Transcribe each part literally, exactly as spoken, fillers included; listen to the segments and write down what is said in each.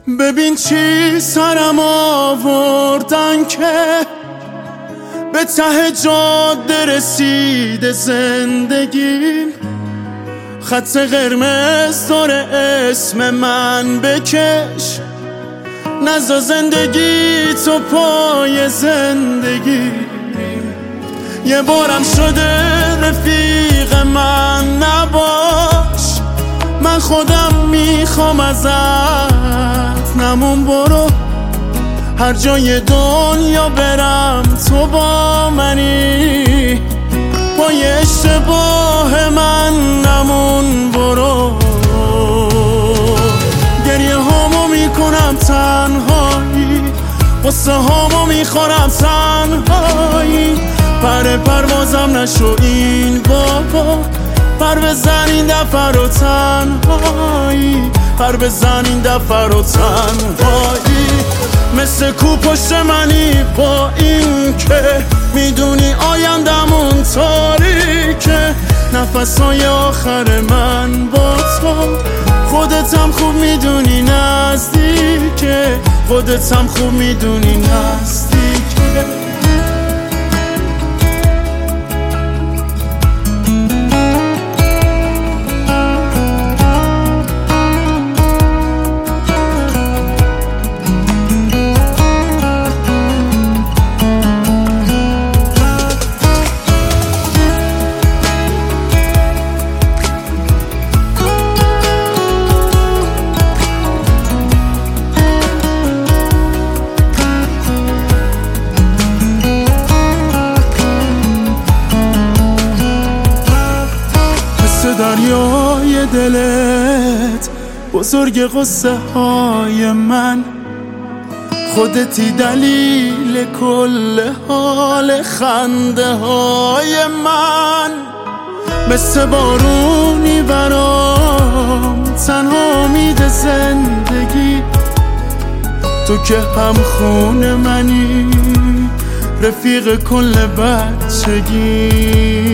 ببین چی سرم آوردن که به ته جاده رسیده زندگیم. خط قرمز داره اسم من بکش، نزا زندگی تو پای زندگی. یه بارم شده رفیق من نباش، من خودم میخوام ازت نمون. برو هر جای دنیا برم تو با منی، پای اشتباه من نمون. برو گریه هامو میکنم تنهایی، قصه هامو میخورم تنهایی. پر پروازم نشو این بابا، پر بزن این دفعه رو تنهایی، پر بزن این دفعه رو تنهایی. مثل کو پشت منی با این که میدونی آیندمون تاریکه. نفسای آخر من با تو، خودتم خوب میدونی نزدیکه، خودتم خوب میدونی نزدیکه. دریای دلت بزرگ قصه های من، خودتی دلیل کل حال خنده های من. مثل بارونی برام تنها امید زندگی، تو که هم خون منی، رفیق کل بچگی.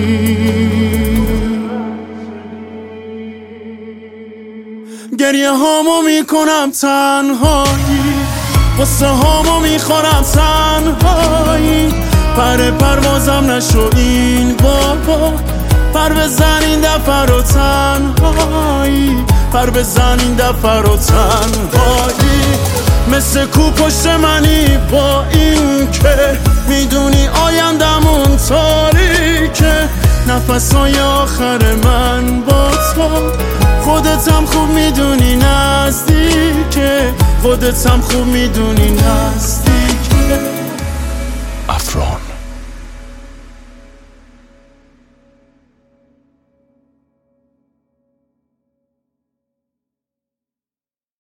گریه هامو میکنم تنهایی، قصه هامو میخورم تنهایی. پر پروازم نشو این بابا، پر بزن این دفعه رو تنهایی، پر بزن این دفعه رو تنهایی. مثل کو پشت منی با این که میدونی آیندمون تاریکه. نفسای آخر من با تو، خودتم خوب میدونی نزدیکه، خودتم خوب میدونی نزدیکه.